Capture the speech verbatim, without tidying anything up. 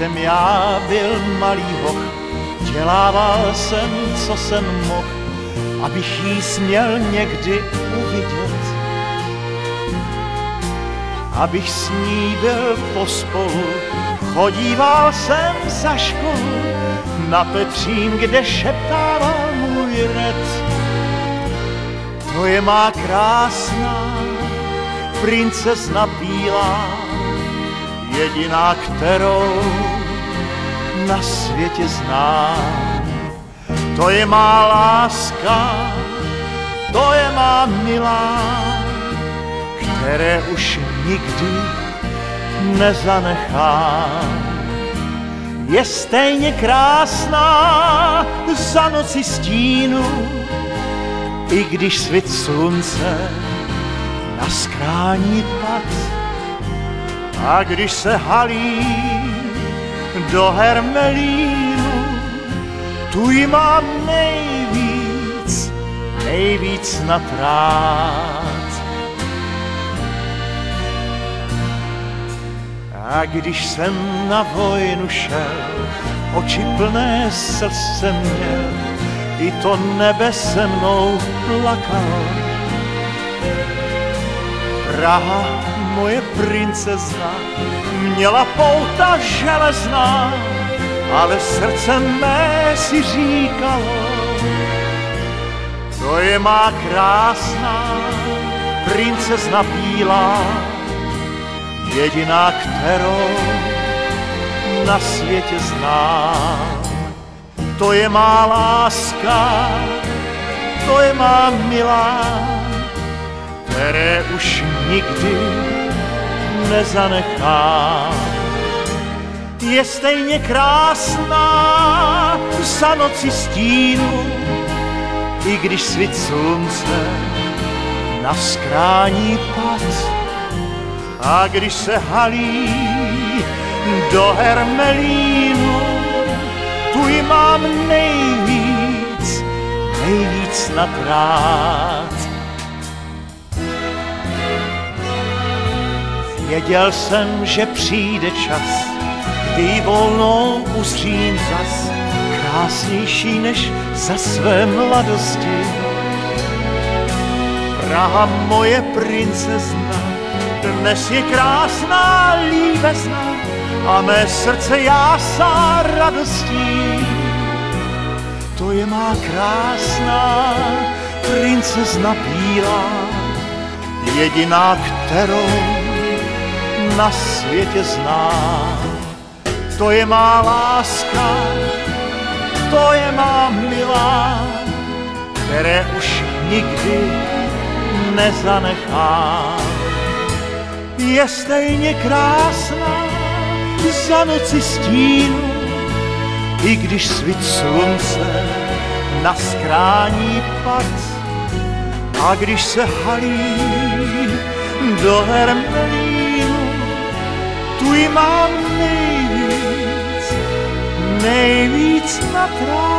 jsem já byl malý hoch, dělával jsem, co jsem mohl, abych jí směl někdy uvidět. Abych s ní byl pospolu, chodíval jsem za školu na Petřín, kde šeptával můj red. To je má krásná princezna bílá, jediná, kterou na světě znám. To je má láska, to je má milá, které už nikdy nezanechám. Je stejně krásná za noci stínu, i když svit slunce na skrání pad. A když se halí do hermelínu, tu ji mám nejvíc, nejvíc snad rád. A když jsem na vojnu šel, oči plné slz jsem měl, i to nebe se mnou plakalo. Praha, moje princezna, měla pouta železná, ale srdce mé si říkalo, to je má krásná princezna bílá, jediná, kterou na světě znám. To je má láska, to je má milá, které už nikdy nezanechám. Je stejně krásná za noci stínu, i když svít slunce na skrání pad. A když se halí do hermelínu, tu ji mám nejvíc, nejvíc snad rád. Věděl jsem, že přijde čas, kdy ji volnou uzřím zas, krásnější než za své mladosti. Praha, moje princezna, dnes je krásná líbezna a mé srdce jásá radostí. To je má krásná princezna bílá, jediná, kterou na světě znám. To je má láska, to je má milá, které už nikdy nezanechám. Je stejně krásná za noci stínu, i když svít slunce na skrání pad. A když se halí do hermelínu, tu ji mám nejvíc, nejvíc na trávě.